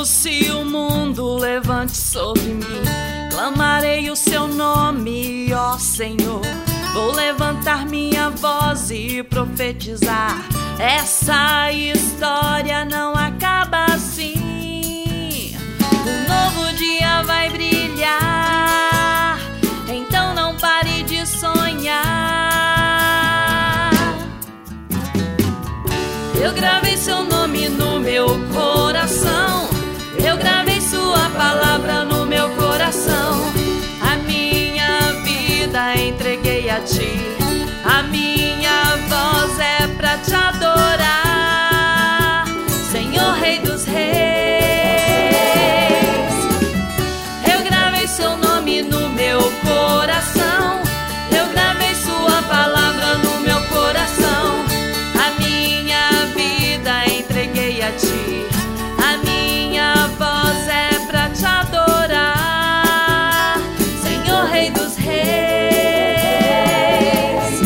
se o mundo levante sobre mim, clamarei o seu nome, ó Senhor. Vou levantar minha voz e profetizar. Essa história não acaba assim. Um novo dia vai brilhar, então não pare de sonhar. Eu gravei seu nome no meu coração, eu gravei sua palavra no meu coração. A minha vida entreguei a ti, a minha voz é pra te adorar, Senhor Rei dos Reis. Eu gravei seu nome no meu coração, eu gravei sua palavra no meu coração. A minha vida entreguei a ti, a minha voz é pra te adorar, Senhor Rei dos Reis.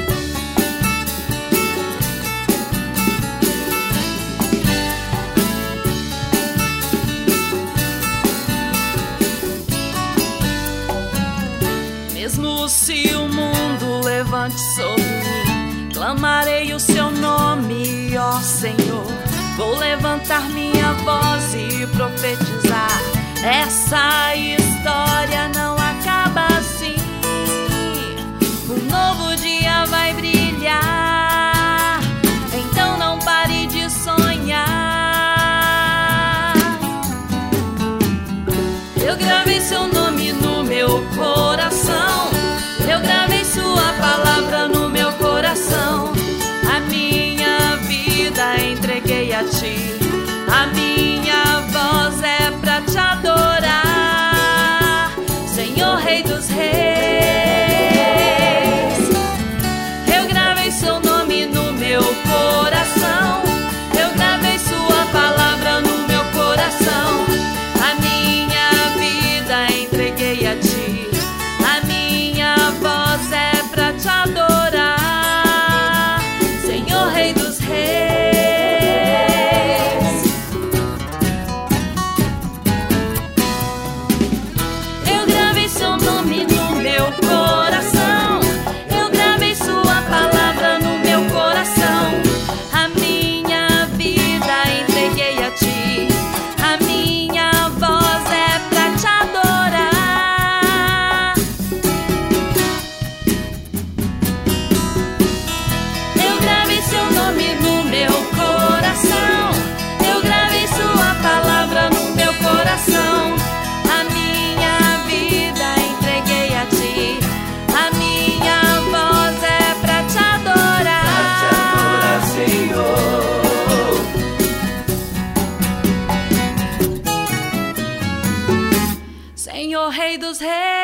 Mesmo se o mundo levante sobre mim, clamarei o seu nome, ó Senhor. Vou levantar minha voz e profetizar. Essa história não acaba assim. Um novo dia vai brilhar, então não pare de sonhar. Eu gravei seu nome no meu coração, eu gravei sua palavra no meu coração. A minha vida entreguei a ti, a minha voz é pra te adorar, Senhor Rei dos Reis. Eu gravei seu nome no meu coração, eu gravei sua palavra no meu coração. A minha vida entreguei a ti, a minha voz é pra te adorar, Senhor Rei dos Reis. Eu gravei seu nome no meu coração, eu gravei sua palavra no meu coração. A minha vida entreguei a ti, a minha voz é pra te adorar. Eu gravei seu nome no meu coração, eu gravei sua palavra no meu coração. A minha vida entreguei a ti, a minha voz é pra te adorar, Senhor Rei dos Reis.